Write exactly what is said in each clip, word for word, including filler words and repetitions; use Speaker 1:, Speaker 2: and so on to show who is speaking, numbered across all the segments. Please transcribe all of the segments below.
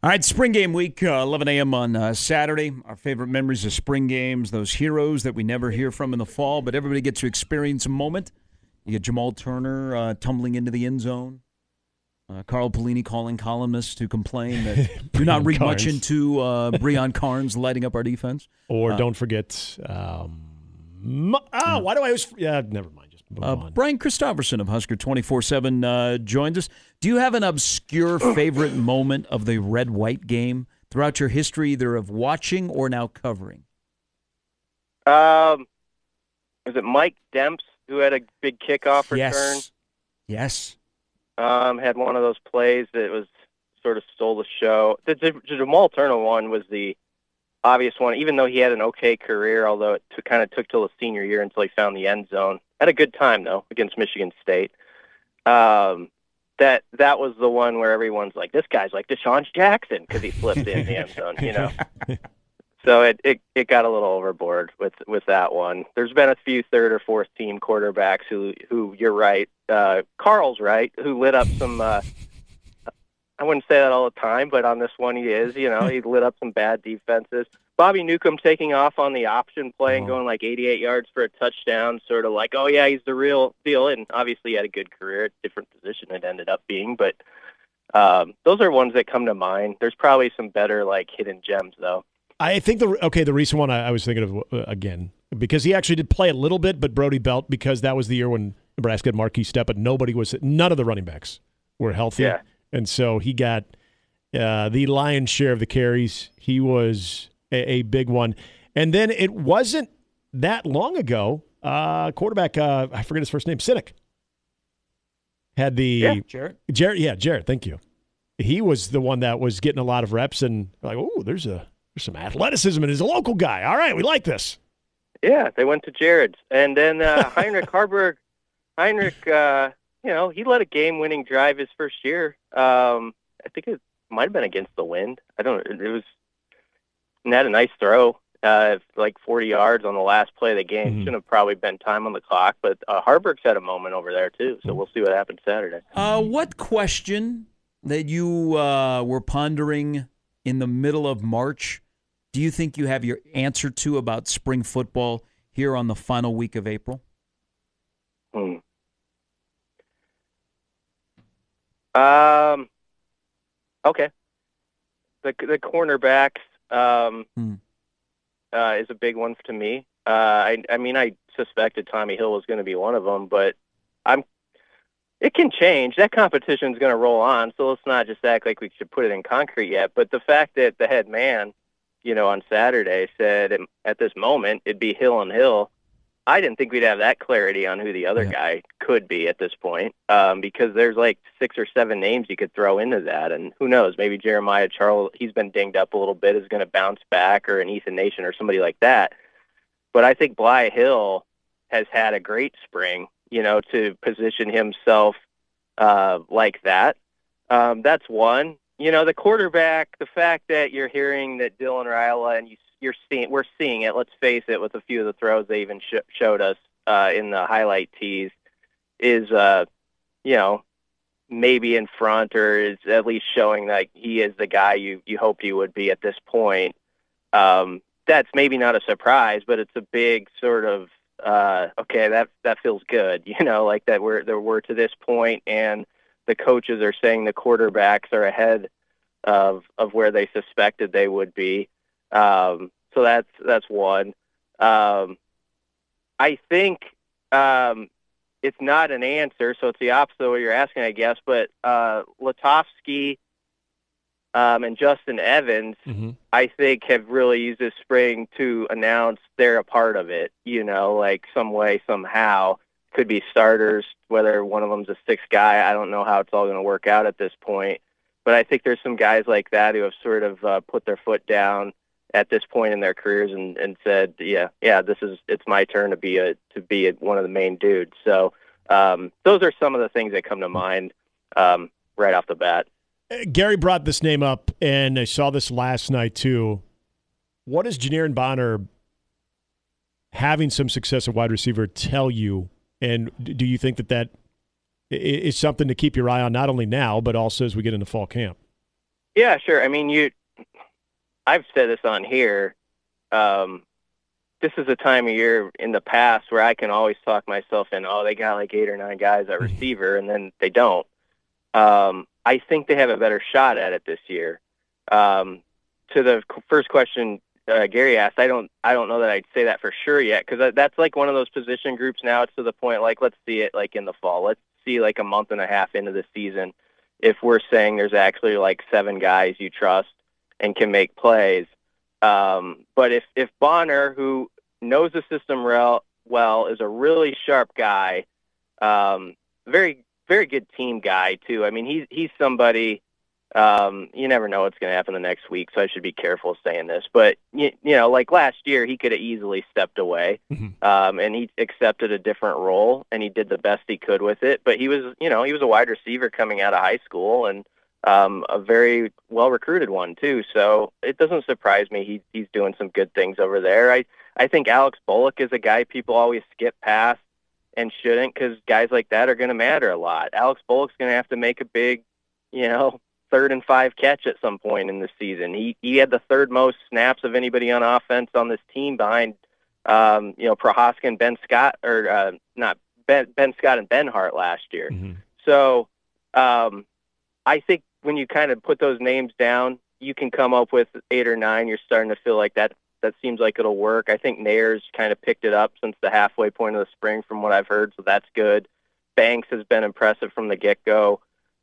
Speaker 1: All right, spring game week, uh, eleven a.m. on uh, Saturday. Our favorite memories of spring games, those heroes that we never hear from in the fall, but everybody gets to experience a moment. You get Jamal Turner uh, tumbling into the end zone. Uh, Carl Pelini calling columnists to complain that do not read
Speaker 2: Carnes.
Speaker 1: much into uh, Breon Carnes lighting up our defense.
Speaker 2: Or
Speaker 1: Uh,
Speaker 2: don't forget, um, m- ah, why do I always, yeah, never mind, just move
Speaker 1: Uh,
Speaker 2: on.
Speaker 1: Brian Christopherson of Husker twenty-four seven uh, joins us. Do you have an obscure favorite moment of the red-white game throughout your history, either of watching or now covering?
Speaker 3: Um, was it Mike Demps who had a big kickoff return?
Speaker 1: Yes. Yes.
Speaker 3: Um, had one of those plays that was sort of stole the show. The, the, the Jamal Turner one was the obvious one, even though he had an okay career, although it took, kind of took till his senior year until he found the end zone. Had a good time, though, against Michigan State. Um, that that was the one where everyone's like, this guy's like Deshaun Jackson because he flipped in the end zone, you know. So it, it, it got a little overboard with, with that one. There's been a few third or fourth team quarterbacks who, who you're right, uh, Carl's right, who lit up some, uh, I wouldn't say that all the time, but on this one he is, you know, he lit up some bad defenses. Bobby Newcomb taking off on the option play and
Speaker 2: Oh.
Speaker 3: going like eighty-eight yards for a touchdown, sort of like, oh yeah, he's the real deal. And obviously he had a good career, different position it ended up being, but um, those are ones that come to mind. There's probably some better like hidden gems though.
Speaker 2: I think the okay, the recent one I, I was thinking of uh, again because he actually did play a little bit, but Brody Belt because that was the year when Nebraska had Marquis Step, but nobody was none of the running backs were healthy,
Speaker 3: Yeah.
Speaker 2: and so he got uh, the lion's share of the carries. He was a, a big one, and then it wasn't that long ago. Uh, quarterback, uh, I forget his first name, Cynic, had the
Speaker 3: Yeah.
Speaker 1: Jarrett?
Speaker 2: Jarrett. Yeah, Jarrett. Thank you. He was the one that was getting a lot of reps, and like, oh, there's a There's some athleticism, and he's a local guy. All right, we like this.
Speaker 3: Yeah, they went to Jared's. And then uh, Heinrich Harburg, Heinrich, uh, you know, he led a game-winning drive his first year. Um, I think it might have been against the wind. I don't know. It was and had a nice throw, uh, like forty yards on the last play of the game.
Speaker 2: Mhm.
Speaker 3: Shouldn't have probably been time on the clock, but uh, Harburg's had a moment over there, too. So we'll see what happens Saturday.
Speaker 1: Uh, what question that you uh, were pondering in the middle of March do you think you have your answer to about spring football here on the final week of April?
Speaker 3: Hmm. Um. Okay. The the cornerbacks um,
Speaker 1: Hmm.
Speaker 3: uh, is a big one to me. Uh, I I mean I suspected Tommy Hill was going to be one of them, but I'm. It can change. That competition is going to roll on, so let's not just act like we should put it in concrete yet. But the fact that the head man, you know, on Saturday said at this moment it'd be Hill and Hill, I didn't think we'd have that clarity on who the other
Speaker 1: Yeah.
Speaker 3: guy could be at this point, um, because there's like six or seven names you could throw into that, and who knows, maybe Jeremiah Charles, he's been dinged up a little bit, is going to bounce back, or an Ethan Nation or somebody like that. But I think Bly Hill has had a great spring, you know, to position himself uh, like that. Um, that's one. You know, the quarterback, the fact that you're hearing that Dylan Raiola, and you, you're seeing, we're seeing it, let's face it, with a few of the throws they even sh- showed us uh, in the highlight tees, is, uh, you know, maybe in front, or is at least showing that he is the guy you, you hope he would be at this point. Um, that's maybe not a surprise, but it's a big sort of, uh, okay, that that feels good, you know, like that we're, that we're to this point, and the coaches are saying the quarterbacks are ahead of of where they suspected they would be. Um, so that's that's one. Um, I think um, it's not an answer, so it's the opposite of what you're asking, I guess. But uh, Latovsky um, and Justin Evans,
Speaker 2: Mm-hmm.
Speaker 3: I think, have really used this spring to announce they're a part of it, you know, like some way, somehow. Could be starters, whether one of them's a sixth guy. I don't know how it's all going to work out at this point. But I think there's some guys like that who have sort of uh, put their foot down at this point in their careers and, and said, yeah, yeah, this is, it's my turn to be a, to be a, one of the main dudes. So um, those are some of the things that come to mind um, right off the bat.
Speaker 2: Uh, Gary brought this name up, and I saw this last night too. What does Janiran Bonner having some success at wide receiver tell you? And do you think that that is something to keep your eye on, not only now, but also as we get into fall camp?
Speaker 3: Yeah, sure. I mean, you. I've said this on here. Um, this is a time of year in the past where I can always talk myself in. Oh, they got like eight or nine guys at receiver, and then they don't. Um, I think they have a better shot at it this year. Um, to the first question uh, Gary asked, I don't, I don't know that I'd say that for sure yet, because that's like one of those position groups now. It's to the point like, let's see it like in the fall. Let's see like a month and a half into the season if we're saying there's actually like seven guys you trust and can make plays. Um, but if if Bonner, who knows the system real well, is a really sharp guy, um, very very good team guy too. I mean, he's he's somebody. Um, you never know what's going to happen the next week, so I should be careful saying this. But you, you know, like last year, he could have easily stepped away, mm-hmm. um, and he accepted a different role, and he did the best he could with it. But he was, you know, he was a wide receiver coming out of high school, and um, a very well recruited one too. So it doesn't surprise me he he's doing some good things over there. I I think Alex Bullock is a guy people always skip past and shouldn't, because guys like that are going to matter a lot. Alex Bullock's going to have to make a big, you know, third and five catch at some point in the season. He he had the third most snaps of anybody on offense on this team behind, um, you know, Prohaska and Ben Scott, or uh, not Ben Ben Scott and Ben Hart last year. Mm-hmm. So um, I think when you kind of put those names down, you can come up with eight or nine. You're starting to feel like that. That seems like it'll work. I think Nayer's kind of picked it up since the halfway point of the spring, from what I've heard, so that's good. Banks has been impressive from the get-go.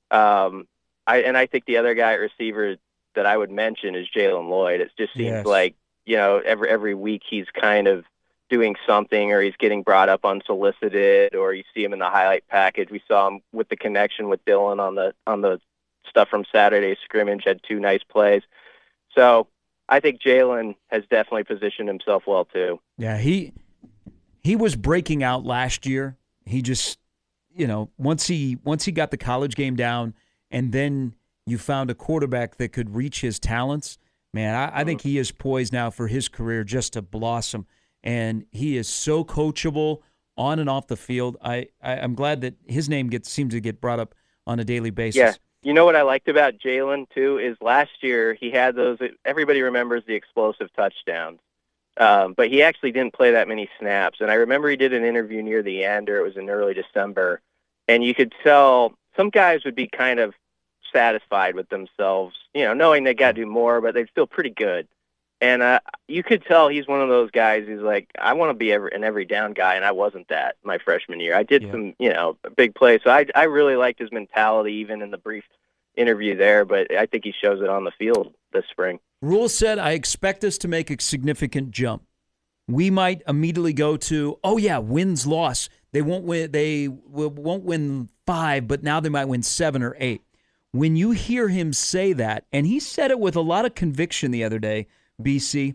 Speaker 3: Um, I, and I think the other guy at receiver that I would mention is Jalen Lloyd. It just seems yes. like, you know, every every week he's kind of doing something, or he's getting brought up unsolicited, or you see him in the highlight package. We saw him with the connection with Dylan on the on the stuff from Saturday's scrimmage, had two nice plays. So I think Jalen has definitely positioned himself well too.
Speaker 1: Yeah, he he was breaking out last year. He just, you know, once he once he got the college game down, and then you found a quarterback that could reach his talents, man, I, I think he is poised now for his career just to blossom. And he is so coachable on and off the field. I, I, I'm glad that his name gets seems to get brought up on a daily basis.
Speaker 3: Yeah. You know what I liked about Jalen, too, is last year he had those – everybody remembers the explosive touchdowns. Um, but he actually didn't play that many snaps. And I remember he did an interview near the end, or it was in early December, and you could tell some guys would be kind of satisfied with themselves, you know, knowing they got to do more, but they're still pretty good. And uh, you could tell he's one of those guys who's like, I want to be every, an every down guy, and I wasn't that my freshman year. I did yeah. some, you know, big plays. So I, I really liked his mentality, even in the brief interview there, but I think he shows it on the field this spring.
Speaker 1: Rule said, I expect us to make a significant jump. We might immediately go to, oh, yeah, wins, loss. They won't win, they won't win five, but now they might win seven or eight. When you hear him say that, and he said it with a lot of conviction the other day, B C,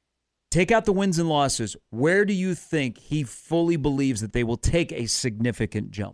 Speaker 1: take out the wins and losses. Where do you think he fully believes that they will take a significant jump?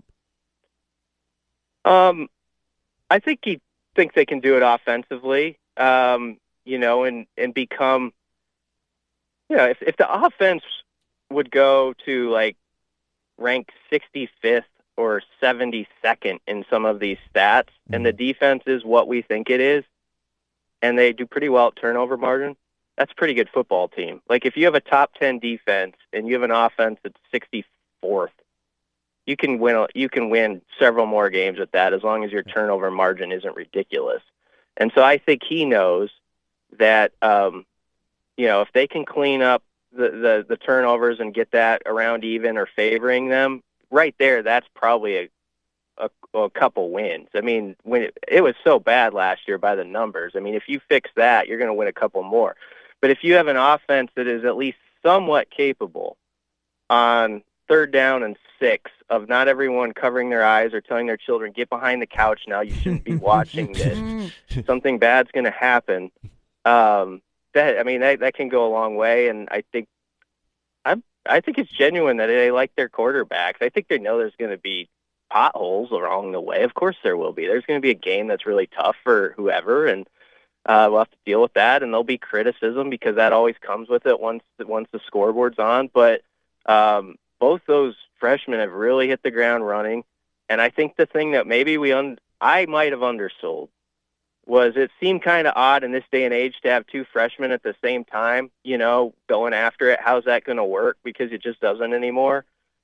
Speaker 3: Um, I think he thinks they can do it offensively, um, you know, and, and become, you know, if, if the offense would go to, like, rank sixty-fifth or seventy-second in some of these stats, mm-hmm. and the defense is what we think it is, and they do pretty well at turnover margin, that's a pretty good football team. Like, if you have a top ten defense and you have an offense that's sixty-fourth, you can win. You can win several more games with that, as long as your turnover margin isn't ridiculous. And so I think he knows that, um, you know, if they can clean up the, the, the turnovers and get that around even or favoring them, right there, that's probably a, a, a couple wins. I mean, when it, it was so bad last year by the numbers. I mean, if you fix that, you're going to win a couple more. But if you have an offense that is at least somewhat capable on third down and six of not everyone covering their eyes or telling their children, get behind the couch now, you shouldn't be watching this, something bad's going to happen, um, that I mean, that, that can go a long way. And I think I'm, I think it's genuine that they like their quarterbacks. I think they know there's going to be potholes along the way. Of course there will be. There's going to be a game that's really tough for whoever, and Uh, we'll have to deal with that, and there'll be criticism because that always comes with it once once the scoreboard's on. But um, both those freshmen have really hit the ground running, and I think the thing that maybe we un- I might have undersold was it seemed kind of odd in this day and age to have two freshmen at the same time, you know, going after it. How's that going to work? Because it just doesn't anymore.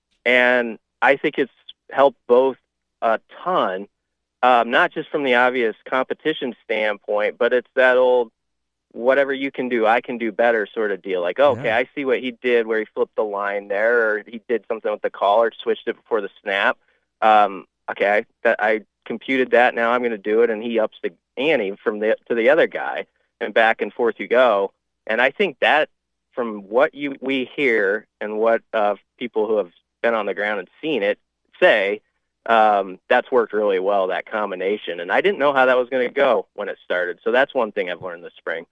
Speaker 3: And I think it's helped both a ton, um, not just from the obvious competition standpoint, but it's that old whatever you can do, I can do better sort of deal. Like, oh, okay,
Speaker 1: Yeah.
Speaker 3: I see what he did where he flipped the line there, or he did something with the call or switched it before the snap. Um, okay, I, that, I computed that. Now I'm going to do it, and he ups the ante from the to the other guy, and back and forth you go. And I think that from what you we hear and what uh, people who have been on the ground and seen it say, um, that's worked really well, that combination. And I didn't know how that was going to go when it started. So that's one thing I've learned this spring.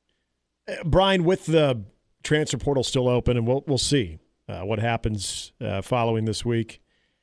Speaker 2: Brian, with the transfer portal still open, and we'll we'll see uh, what happens uh, following this week.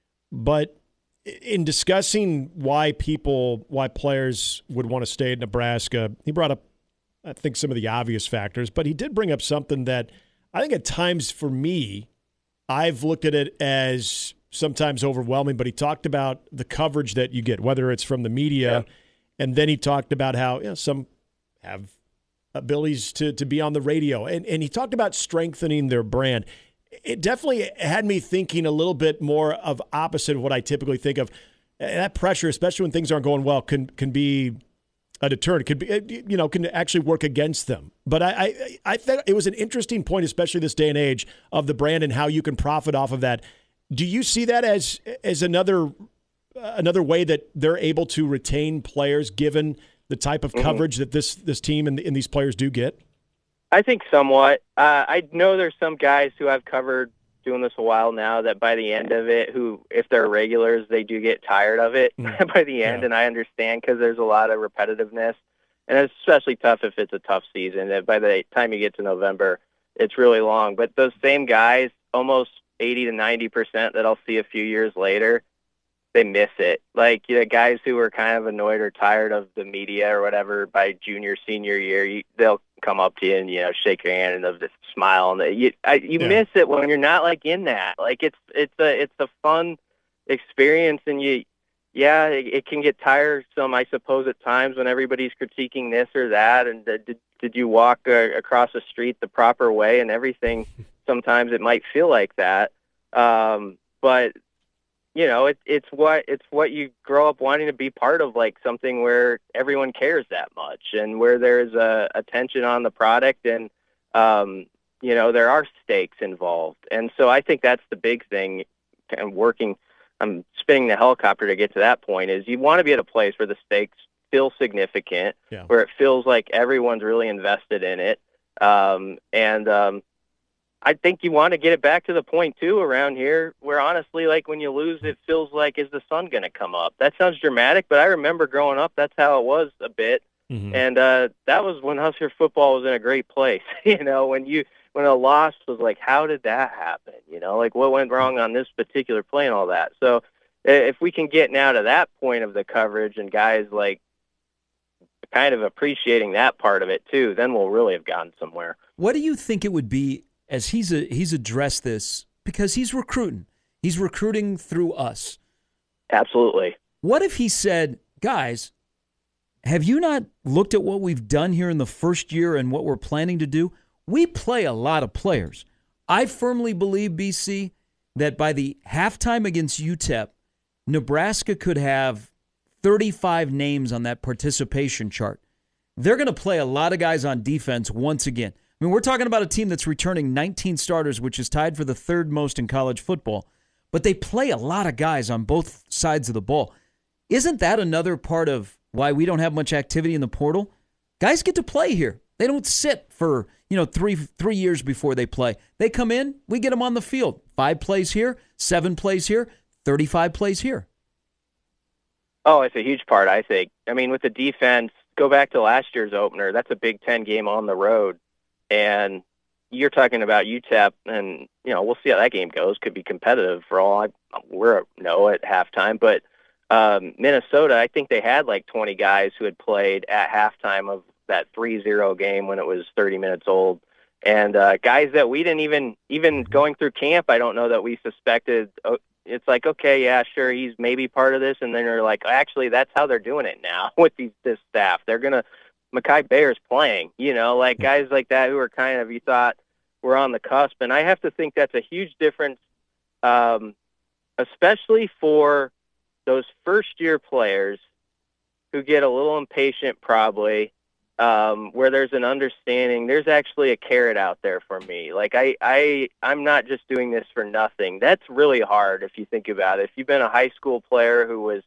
Speaker 2: But in discussing why people, why players would want to stay at Nebraska, he brought up, I think, some of the obvious factors. But he did bring up something that I think at times for me, I've looked at it as sometimes overwhelming. But he talked about the coverage that you get, whether it's from the media,
Speaker 3: Yeah.
Speaker 2: and then he talked about how, you know, some have abilities to to be on the radio. And and he talked about strengthening their brand. It definitely had me thinking a little bit more of opposite of what I typically think of. And that pressure, especially when things aren't going well, can can be a deterrent. It could be, you know, can actually work against them. But I I, I thought it was an interesting point, especially this day and age, of the brand and how you can profit off of that. Do you see that as as another another way that they're able to retain players given the type of coverage mm-hmm. that this this team and, and these players do get?
Speaker 3: I think somewhat. Uh, I know there's some guys who I've covered doing this a while now that by the end of it, who, if they're regulars, they do get tired of it mm-hmm. by the end. Yeah. And I understand because there's a lot of repetitiveness. And it's especially tough if it's a tough season. And by the time you get to November, it's really long. But those same guys, almost eighty to ninety percent that I'll see a few years later, they miss it. Like, you know, guys who are kind of annoyed or tired of the media or whatever by junior, senior year, you, they'll come up to you and, you know, shake your hand and they'll just smile. And they, you, I, you yeah. miss it when you're not like in that. Like it's it's a it's a fun experience, and you, yeah, it, it can get tiresome, I suppose, at times when everybody's critiquing this or that. And did did you walk uh, across the street the proper way and everything? Sometimes it might feel like that, um, but. You know, it, it's what it's what you grow up wanting to be part of, like something where everyone cares that much and where there's a attention on the product, and um, you know, there are stakes involved. And so I think that's the big thing. And working, I'm spinning the helicopter to get to that point. Is you want to be at a place where the stakes feel significant, yeah. where it feels like everyone's really invested in it, um, and um, I think you want to get it back to the point, too, around here where, honestly, like when you lose, it feels like, is the sun going to come up? That sounds dramatic, but I remember growing up, that's how it was a bit. Mm-hmm. And uh, that was when Husker football was in a great place. You know, when you when a loss was like, how did that happen? You know, like what went wrong on this particular play and all that. So if we can get now to that point of the coverage and guys like kind of appreciating that part of it, too, then we'll really have gotten somewhere.
Speaker 1: What do you think it would be? As he's a, he's addressed this because he's recruiting. He's recruiting through us.
Speaker 3: Absolutely.
Speaker 1: What if he said, guys, have you not looked at what we've done here in the first year and what we're planning to do? We play a lot of players. I firmly believe, B C, that by the halftime against U T E P, Nebraska could have thirty-five names on that participation chart. They're going to play a lot of guys on defense once again. I mean, we're talking about a team that's returning nineteen starters, which is tied for the third most in college football. But they play a lot of guys on both sides of the ball. Isn't that another part of why we don't have much activity in the portal? Guys get to play here. They don't sit for, you know, three three years before they play. They come in, we get them on the field. Five plays here, seven plays here, thirty-five plays here.
Speaker 3: Oh, it's a huge part, I think. I mean, with the defense, go back to last year's opener. That's a Big Ten game on the road. And you're talking about U T E P, and, you know, we'll see how that game goes. Could be competitive for all I we're know at halftime. But um, Minnesota, I think they had like twenty guys who had played at halftime of that three zero game when it was thirty minutes old. And uh, guys that we didn't even, even going through camp, I don't know that we suspected, uh, it's like, okay, yeah, sure, he's maybe part of this, and then you're like, actually, that's how they're doing it now with these this staff. They're gonna Mekhi Bayer's playing, you know, like guys like that who are kind of you thought were on the cusp, and I have to think that's a huge difference, um, especially for those first year players who get a little impatient, probably. Um, where there's an understanding, there's actually a carrot out there for me. Like I, I, I'm not just doing this for nothing. That's really hard if you think about it. If you've been a high school player who was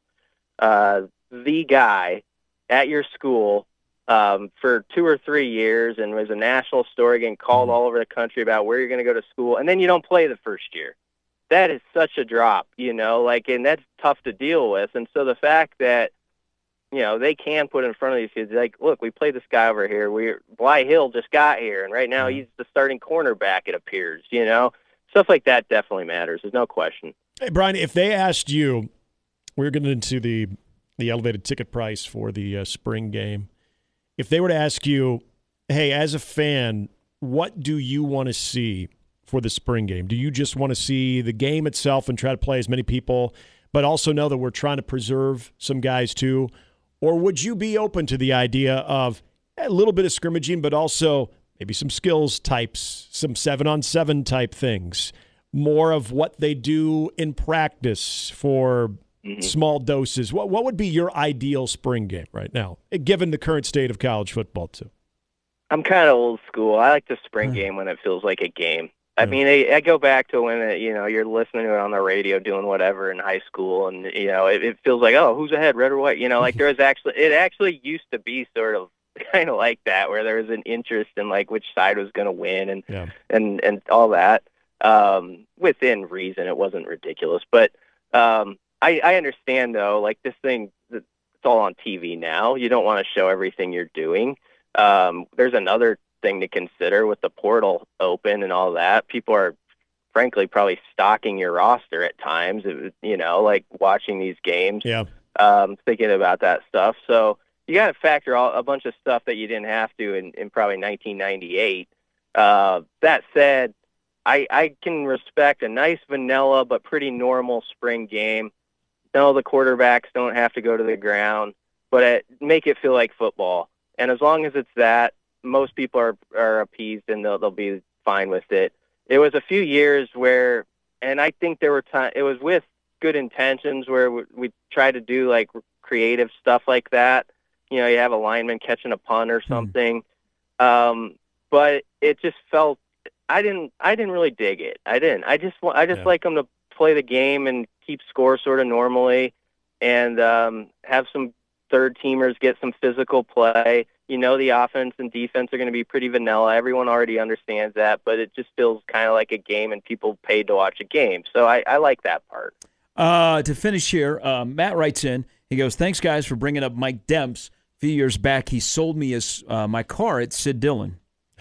Speaker 3: uh, the guy at your school um, for two or three years and was a national story, getting called all over the country about where you're going to go to school, and then you don't play the first year, that is such a drop, you know, like, and that's tough to deal with. And so the fact that, you know, they can put in front of these kids, like, look, we played this guy over here. We Bly Hill just got here, and right now he's the starting cornerback, it appears, you know. Stuff like that definitely matters. There's no question.
Speaker 2: Hey, Brian, if they asked you, we're getting into the, the elevated ticket price for the uh, spring game. If they were to ask you, hey, as a fan, what do you want to see for the spring game? Do you just want to see the game itself and try to play as many people, but also know that we're trying to preserve some guys too? Or would you be open to the idea of a little bit of scrimmaging, but also maybe some skills types, some seven-on-seven type things, more of what they do in practice for mm-hmm. small doses? What what would be your ideal spring game right now, given the current state of college football too?
Speaker 3: I'm kind of old school. I like the spring game when it feels like a game. I mean, I, I go back to when, it, you know, you're listening to it on the radio doing whatever in high school, and, you know, it, it feels like, oh, who's ahead, red or white? You know, like there was actually, it actually used to be sort of kind of like that, where there was an interest in, like, which side was going to win and, yeah. and, and all that. Um, within reason, it wasn't ridiculous. But um, I, I understand, though, like this thing, it's all on T V now. You don't want to show everything you're doing. Um, there's another thing to consider with the portal open and all that. People are frankly probably stalking your roster at times, you know, like watching these games,
Speaker 2: yeah.
Speaker 3: um, thinking about that stuff. So you got to factor all, a bunch of stuff that you didn't have to in, in probably nineteen ninety-eight. Uh, that said, I, I can respect a nice vanilla but pretty normal spring game. No, the quarterbacks don't have to go to the ground, but it, make it feel like football. And as long as it's that, most people are, are appeased and they'll, they'll be fine with it. It was a few years where, and I think there were times, it was with good intentions where we, we tried to do like creative stuff like that. You know, you have a lineman catching a punt or something. Mm. Um, but it just felt, I didn't, I didn't really dig it. I didn't, I just, I just yeah. like them to play the game and keep score sort of normally and um, have some third teamers get some physical play. You know, the offense and defense are going to be pretty vanilla. Everyone already understands that, but it just feels kind of like a game and people paid to watch a game. So I, I like that part.
Speaker 1: Uh, to finish here, uh, Matt writes in. He goes, thanks, guys, for bringing up Mike Demps. A few years back, he sold me his, uh, my car at Sid Dillon.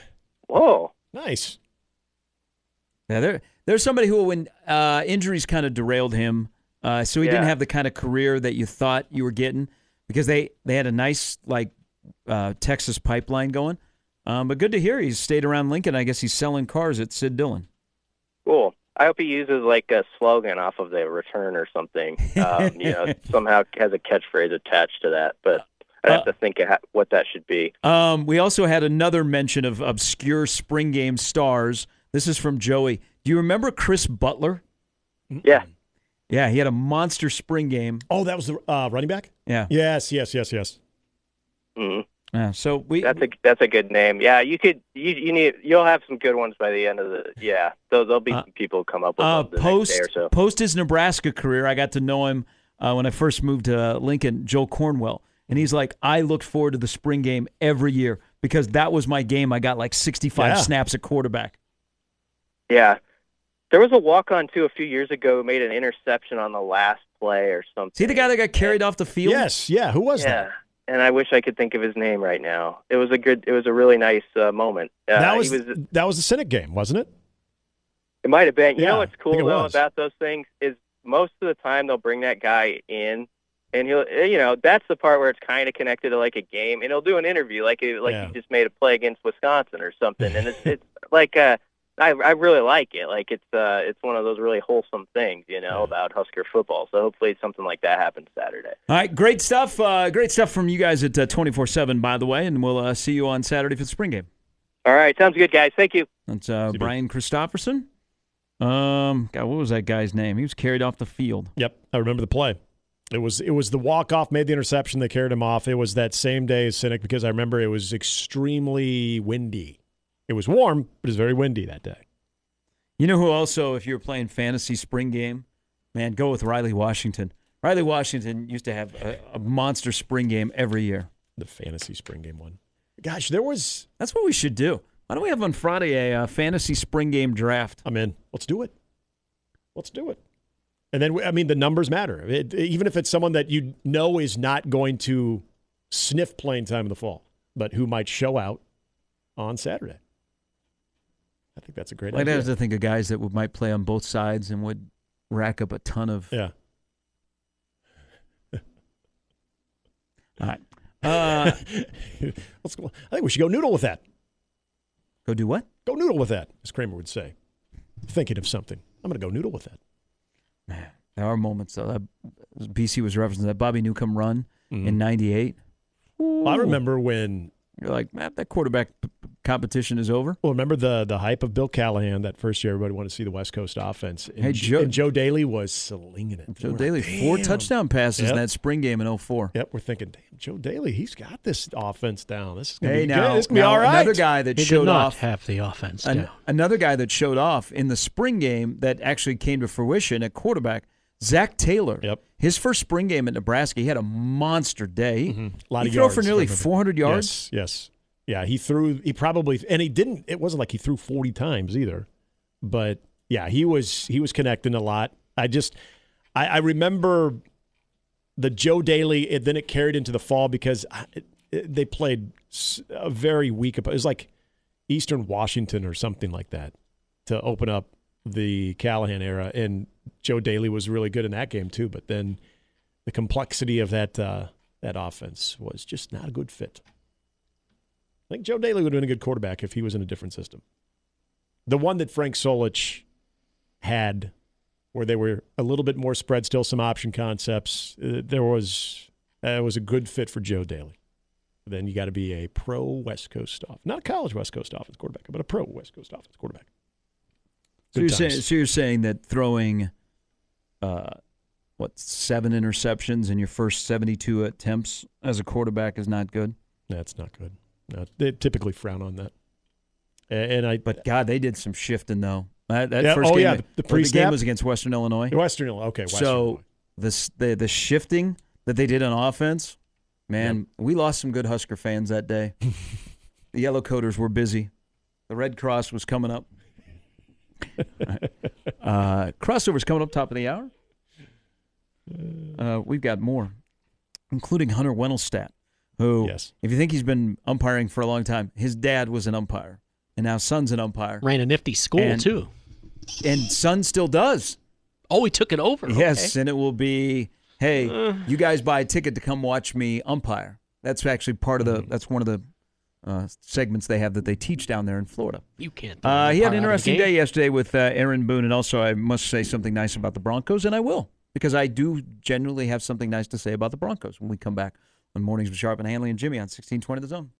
Speaker 3: Whoa.
Speaker 2: Nice.
Speaker 1: Yeah, there, there's somebody who, when uh, injuries kind of derailed him, uh, so he yeah. didn't have the kind of career that you thought you were getting, because they, they had a nice, like, Uh, Texas pipeline going. Um, but good to hear he's stayed around Lincoln. I guess he's selling cars at Sid Dillon.
Speaker 3: Cool. I hope he uses like a slogan off of the return or something. Um, you know, somehow has a catchphrase attached to that. But I have uh, to think of what that should be.
Speaker 1: Um, we also had another mention of obscure spring game stars. This is from Joey. Do you remember Chris Butler?
Speaker 3: Yeah.
Speaker 1: Yeah, he had a monster spring game.
Speaker 2: Oh, that was the uh, running back?
Speaker 1: Yeah.
Speaker 2: Yes, yes, yes, yes.
Speaker 3: Mm-hmm.
Speaker 1: Yeah, so we
Speaker 3: that's a that's a good name. Yeah, you could you you need you'll have some good ones by the end of the yeah. So there'll be uh, some people come up with
Speaker 1: uh,
Speaker 3: them the
Speaker 1: post
Speaker 3: next day or so.
Speaker 1: Post his Nebraska career, I got to know him uh, when I first moved to Lincoln. Joe Cornwell, and he's like, I looked forward to the spring game every year because that was my game. I got like sixty-five
Speaker 2: yeah.
Speaker 1: snaps at quarterback.
Speaker 3: Yeah, there was a walk on too a few years ago who made an interception on the last play or something.
Speaker 1: See the guy that got carried off the field?
Speaker 2: Yes, yeah. Who was
Speaker 3: yeah.
Speaker 2: that?
Speaker 3: And I wish I could think of his name right now. It was a good, it was a really nice uh, moment. Uh,
Speaker 2: that was,
Speaker 3: was
Speaker 2: that was the Cynic game, wasn't it?
Speaker 3: It might have been. You
Speaker 2: yeah,
Speaker 3: know what's cool though
Speaker 2: was.
Speaker 3: about those things is most of the time they'll bring that guy in, and he'll, you know, that's the part where it's kind of connected to like a game, and he'll do an interview like it, like
Speaker 2: yeah.
Speaker 3: he just made a play against Wisconsin or something, and it's it's like uh I I really like it. Like it's uh it's one of those really wholesome things, you know,
Speaker 2: Yeah.
Speaker 3: about Husker football. So hopefully something like that happens Saturday.
Speaker 1: All right, great stuff. Uh, great stuff from you guys at uh, twenty-four seven, by the way, and we'll uh, see you on Saturday for the spring game.
Speaker 3: All right, sounds good, guys. Thank you.
Speaker 1: That's uh,
Speaker 2: See you,
Speaker 1: Brian Christopherson. Um, God, what was that guy's name? He was carried off the field.
Speaker 2: Yep, I remember the play. It was it was the walk-off, made the interception, they carried him off. It was that same day as Cynic because I remember it was extremely windy. It was warm, but it was very windy that day.
Speaker 1: You know who also, if you were playing fantasy spring game, man, go with Riley Washington. Riley Washington used to have a, a monster spring game every year.
Speaker 2: The fantasy spring game one. Gosh, there was...
Speaker 1: That's what we should do. Why don't we have on Friday a uh, fantasy spring game draft?
Speaker 2: I'm in. Let's do it. Let's do it. And then, I mean, the numbers matter. It, even if it's someone that you know is not going to sniff playing time in the fall, but who might show out on Saturday. I think that's a great
Speaker 1: I'd
Speaker 2: idea.
Speaker 1: have to think of guys that would, might play on both sides and would rack up a ton of.
Speaker 2: Yeah.
Speaker 1: All right. Uh,
Speaker 2: Let's go. I think we should go noodle with that.
Speaker 1: go do what?
Speaker 2: Go noodle with that, as Kramer would say. Thinking of something. I'm going to go noodle with that.
Speaker 1: Man, there are moments, though. That, B C was referencing that Bobby Newcomb run
Speaker 2: Mhm.
Speaker 1: in ninety-eight.
Speaker 2: Well, I remember when,
Speaker 1: You're like, man, that quarterback p- p- competition is over.
Speaker 2: well, remember the the hype of Bill Callahan that first year everybody wanted to see the West Coast offense. And,
Speaker 1: Hey,
Speaker 2: Joe,
Speaker 1: Joe-
Speaker 2: and Joe Daly was slinging it.
Speaker 1: Joe
Speaker 2: We're
Speaker 1: Daly,
Speaker 2: like,
Speaker 1: four
Speaker 2: "Damn."
Speaker 1: touchdown passes
Speaker 2: Yep.
Speaker 1: in that spring game in oh four.
Speaker 2: Yep, we're thinking, damn, Joe Daly, he's got this offense down. This is going to
Speaker 1: Hey,
Speaker 2: be
Speaker 1: now,
Speaker 2: good. This is going to be
Speaker 1: now
Speaker 2: all right.
Speaker 1: another guy that
Speaker 4: He
Speaker 1: showed
Speaker 4: did not
Speaker 1: off.
Speaker 4: have the offense.
Speaker 1: An-
Speaker 4: down.
Speaker 1: another guy that showed off in the spring game that actually came to fruition at quarterback, Zach Taylor.
Speaker 2: Yep.
Speaker 1: His first spring game at Nebraska, he had a monster day.
Speaker 2: Mm-hmm. A lot
Speaker 1: he
Speaker 2: of
Speaker 1: threw
Speaker 2: yards.
Speaker 1: for nearly
Speaker 2: I remember.
Speaker 1: four hundred yards.
Speaker 2: Yes, yes. Yeah, he threw, he probably, and he didn't, it wasn't like he threw forty times either. But, yeah, he was he was connecting a lot. I just, I, I remember the Joe Daly, it, then it carried into the fall because it, it, they played s- a very weak, it was like Eastern Washington or something like that to open up the Callahan era. And Joe Daly was really good in that game too. But then the complexity of that uh, that offense was just not a good fit. I think Joe Daly would have been a good quarterback if he was in a different system. The one that Frank Solich had, where they were a little bit more spread, still some option concepts, uh, there was uh, was a good fit for Joe Daly. Then you got to be a pro West Coast off, not a college West Coast offense quarterback, but a pro West Coast offense quarterback.
Speaker 1: So
Speaker 2: Good
Speaker 1: you're,
Speaker 2: times.
Speaker 1: saying, so you're saying that throwing, uh, what, seven interceptions in your first seventy-two attempts as a quarterback is not good?
Speaker 2: That's not good. No, they typically frown on that. And, and I,
Speaker 1: But, God, they did some shifting, though. That, that
Speaker 2: Yeah,
Speaker 1: first
Speaker 2: oh,
Speaker 1: game,
Speaker 2: yeah, the- the
Speaker 1: or the game
Speaker 2: pre-snap?
Speaker 1: was against Western Illinois.
Speaker 2: Western Illinois, okay. Western
Speaker 1: so
Speaker 2: Illinois.
Speaker 1: the, s- the the shifting that they did on offense, man, we lost some good Husker fans that day. The Yellow Coaters were busy. The Red Cross was coming up. uh, crossover's coming up top of the hour. Uh, we've got more, including Hunter Wendelstadt, who,
Speaker 2: Yes.
Speaker 1: if you think he's been umpiring for a long time, his dad was an umpire, and now son's an umpire,
Speaker 4: Ran a nifty school,
Speaker 1: And-
Speaker 4: too.
Speaker 1: and son still does.
Speaker 4: Oh, he took it over.
Speaker 1: Yes,
Speaker 4: Okay.
Speaker 1: and it will be, hey, you guys buy a ticket to come watch me umpire. That's actually part of the. That's one of the uh, segments they have that they teach down there in Florida.
Speaker 4: You can't.
Speaker 1: Uh, he had an
Speaker 4: umpire out of the
Speaker 1: interesting
Speaker 4: game.
Speaker 1: day yesterday with uh, Aaron Boone, and also I must say something nice about the Broncos, and I will because I do genuinely have something nice to say about the Broncos when we come back on Mornings with Sharp and Hanley and Jimmy on sixteen twenty The Zone.